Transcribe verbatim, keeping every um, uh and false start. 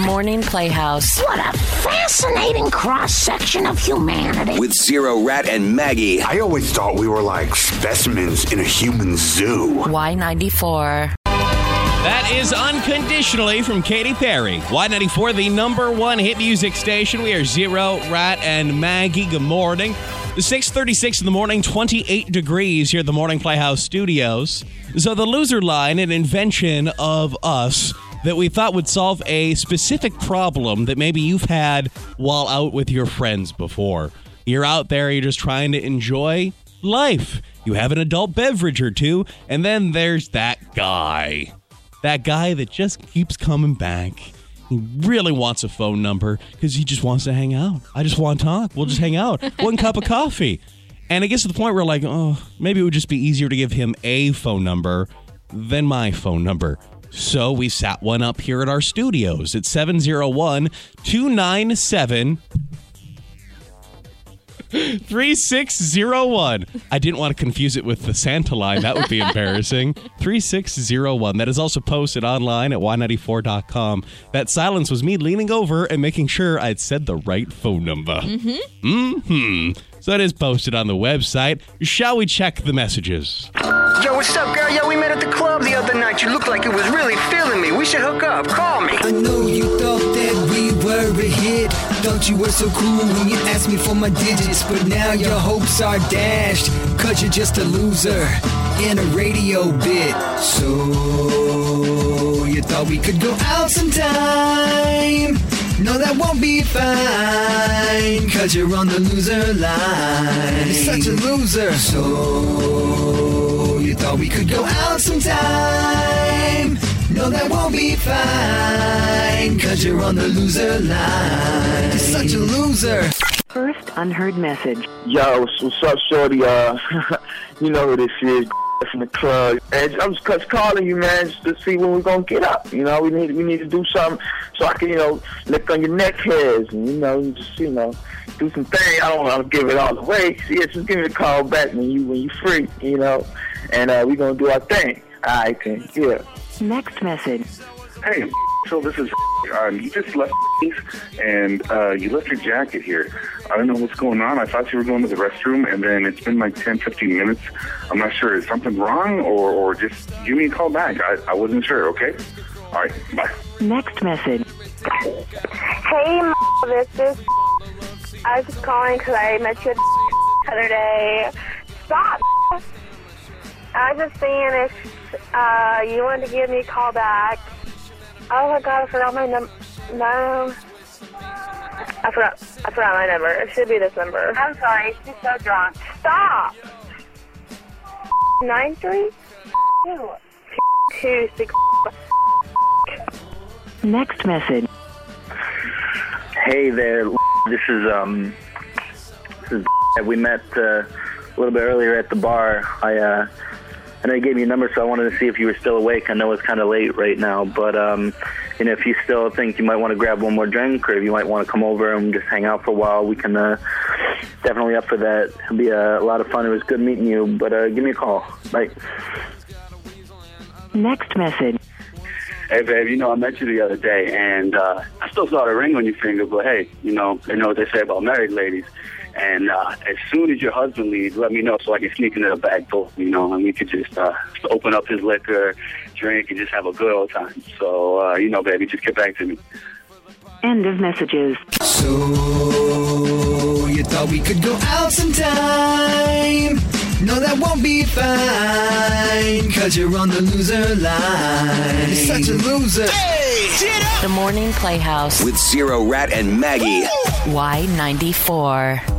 Morning Playhouse. What a fascinating cross-section of humanity. With Zero, Rat, and Maggie. I always thought we were like specimens in a human zoo. Y ninety-four. That is Unconditionally from Katy Perry. Y ninety-four, the number one hit music station. We are Zero, Rat, and Maggie. Good morning. The six thirty-six in the morning, twenty-eight degrees here at the Morning Playhouse studios. So the loser line, an invention of us that we thought would solve a specific problem that maybe you've had while out with your friends before. You're out there, you're just trying to enjoy life. You have an adult beverage or two, and then there's that guy. That guy that just keeps coming back. He really wants a phone number because he just wants to hang out. I just want to talk. We'll just hang out. One cup of coffee. And it gets to the point where like, oh, maybe it would just be easier to give him a phone number than my phone number. So we sat one up here at our studios at seven oh one, two nine seven, three six oh one. I didn't want to confuse it with the Santa line. That would be embarrassing. three six oh one. That is also posted online at y ninety-four dot com. That silence was me leaning over and making sure I'd said the right phone number. Mm-hmm. Mm-hmm. So it is posted on the website. Shall we check the messages? Yo, what's up, girl? Yo, we met at the club the other night. You looked like it was really feeling me. We should hook up. Call me. I know you thought that we were a hit. Thought you were so cool when you asked me for my digits. But now your hopes are dashed, cause you're just a loser in a radio bit. So you thought we could go out sometime. No, that won't be fine, cause you're on the loser line. You're such a loser. So you thought we could go out sometime. No, that won't be fine, cause you're on the loser line. You're such a loser. First unheard message. Yo, what's up, shorty? Uh, you know who this is, from the club. And I'm just calling you, man, just to see when we're gonna get up. You know, we need we need to do something so I can, you know, lick on your neck hairs and, you know, just, you know, do some things. I don't want to give it all away. So, yeah, just give me a call back when you when you free, you know, and uh, we're gonna do our thing. All right, then. Yeah. Next message. Hey, so this is um, you just left and uh, you left your jacket here. I don't know what's going on. I thought you were going to the restroom, and then it's been like ten, fifteen minutes. I'm not sure. Is something wrong, or, or just give me a call back? I, I wasn't sure, okay? All right, bye. Next message. Hey, M- this is... I was just calling because I met you the other day. Stop! I was just seeing if uh, you wanted to give me a call back. Oh my god, I forgot my number. No. I forgot I forgot my number. It should be this number. I'm sorry, she's so drunk. Stop! Nine three two two six. Next message. Hey there, this is um this is we met uh, a little bit earlier at the bar. I uh I know you gave me your number, so I wanted to see if you were still awake. I know it's kind of late right now, but um, you know, if you still think you might want to grab one more drink, or if you might want to come over and just hang out for a while, we can uh, definitely up for that. It'll be a, a lot of fun. It was good meeting you, but uh, give me a call. Bye. Next message. Hey, babe, you know, I met you the other day, and uh, I still saw the ring on your finger, but hey, you know, you know what they say about married ladies. And uh, as soon as your husband leaves, let me know so I can sneak into the back door, you know, and we could just uh, open up his liquor, drink, and just have a good old time. So, uh, you know, baby, just get back to me. End of messages. So you thought we could go out sometime. No, that won't be fine, cause you're on the loser line. You're such a loser. Hey, get up! The Morning Playhouse. With Zero, Rat, and Maggie. Y ninety-four.